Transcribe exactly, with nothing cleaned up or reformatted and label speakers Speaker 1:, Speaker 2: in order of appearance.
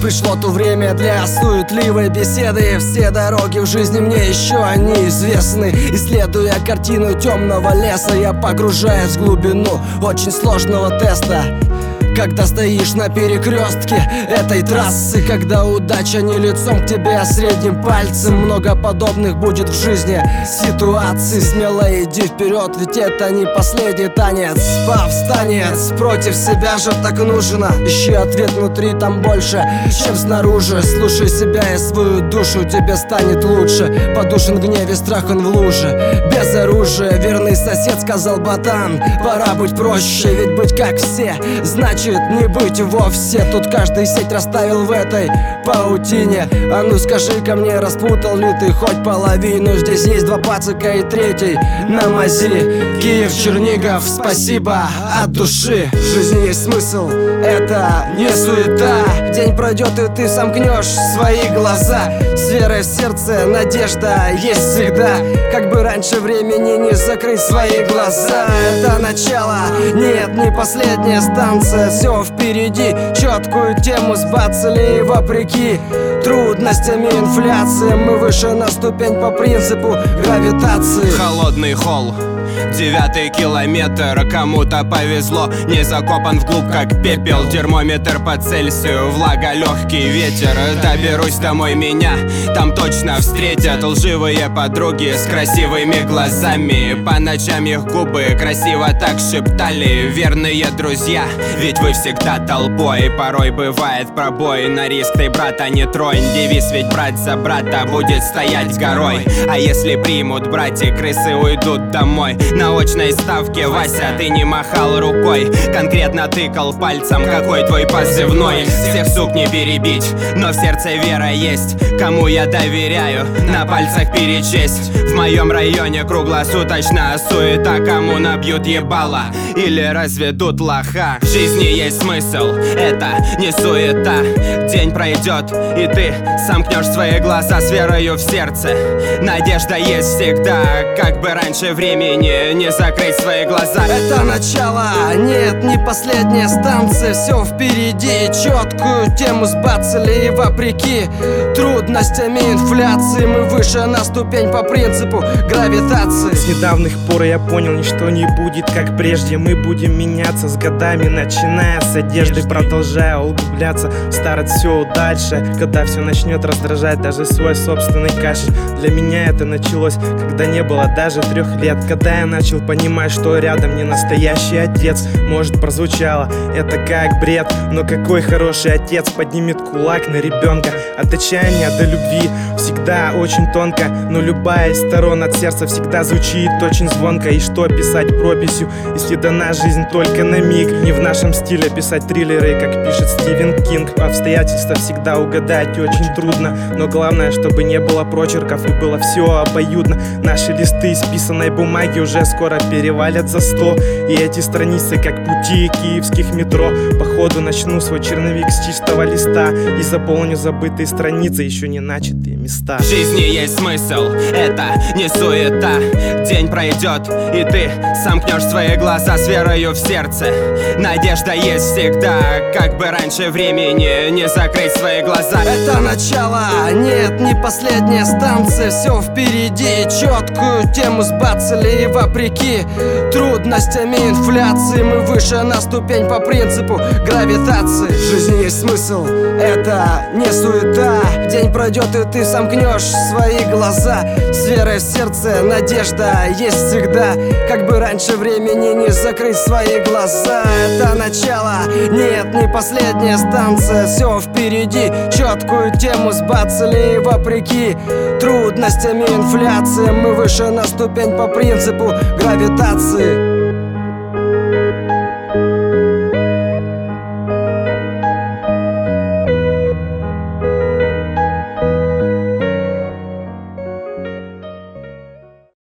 Speaker 1: Пришло то время для суетливой беседы. Все дороги в жизни мне еще неизвестны. Исследуя картину темного леса, я погружаюсь в глубину очень сложного теста. Когда стоишь на перекрестке этой трассы, когда удача не лицом к тебе, а средним пальцем, много подобных будет в жизни ситуаций. Смело иди вперед, ведь это не последний танец. Повстанец, против себя же так нужно. Ищи ответ внутри, там больше, чем снаружи. Слушай себя и свою душу, тебе станет лучше. Подушен в гневе, страх он в луже, без оружия. Верный сосед сказал: ботан, пора быть проще. Ведь быть как все значит не быть вовсе. Тут каждый сеть расставил в этой паутине. А ну скажи-ка мне, распутал ли ты хоть половину? Здесь есть два пацака и третий на мази. Киев, Чернигов, спасибо от души. В жизни есть смысл, это не суета. День пройдет, и ты сомкнешь свои глаза. С верой в сердце надежда есть всегда. Как бы раньше времени не закрыть свои глаза. Это начало, нет, не последняя станция. Все впереди, четкую тему сбацали. И вопреки трудностям и инфляции мы выше на ступень по принципу гравитации.
Speaker 2: Холодный холл, девятый километр, кому-то повезло, не закопан вглубь как пепел. Термометр по Цельсию, влага, легкий ветер. Доберусь домой, меня там точно встретят лживые подруги с красивыми глазами. По ночам их губы красиво так шептали. Верные друзья, ведь вы всегда толпой. Порой бывает пробой, на риск ты, брата, не тронь. Девиз ведь брать за брата будет стоять горой. А если примут братья, крысы уйдут домой. На очной ставке, Вася, ты не махал рукой, конкретно тыкал пальцем, какой твой позывной. Всех сук не перебить, но в сердце вера есть. Кому я доверяю, на пальцах перечесть. В моем районе круглосуточно суета. Кому набьют ебало или разведут лоха. В жизни есть смысл, это не суета. День пройдет, и ты сомкнешь свои глаза с верою в сердце. Надежда есть всегда, как бы раньше времени не закрыть свои глаза.
Speaker 1: Это начало, нет, не последняя станция. Все впереди, четкую тему сбацали. И вопреки трудностями инфляции мы выше на ступень по принципу гравитации.
Speaker 3: С недавних пор я понял, ничто не будет как прежде. Мы будем меняться с годами, начиная с одежды, продолжая углубляться в старость все дальше. Когда все начнет раздражать даже свой собственный кашель. Для меня это началось, когда не было даже трех лет. Когда я начал понимать, что рядом не настоящий отец. Может, прозвучало это как бред, но какой хороший отец поднимет кулак на ребенка. От отчаяния до любви всегда очень тонко, но любая из сторон от сердца всегда звучит очень звонко. И что писать прописью, если дана жизнь только на миг? Не в нашем стиле писать триллеры, как пишет Стивен Кинг. Обстоятельства всегда угадать очень трудно, но главное, чтобы не было прочерков и было все обоюдно. Наши листы исписанной бумаги уже скоро перевалят за сто. И эти страницы, как пути киевских метро. Походу начну свой черновик с чистого листа и заполню забытые страницы, еще не начатые места.
Speaker 2: В жизни есть смысл, это не суета. День пройдет, и ты сомкнешь свои глаза с верою в сердце. Надежда есть всегда, как бы раньше времени не закрыть свои глаза.
Speaker 1: Это начало, нет, не последняя станция. Все впереди, четкую тему сбацали. И вопреки трудностями инфляции мы выше на ступень по принципу гравитации. В жизни есть смысл, это не суета. День пройдет, и ты сомкнешь свои глаза. С верой в сердце надежда есть всегда. Как бы раньше времени не закрыть свои глаза. Это начало, нет, не последняя станция. Все впереди, четкую тему сбацали. И вопреки трудностями инфляции мы выше на ступень по принципу гравитации.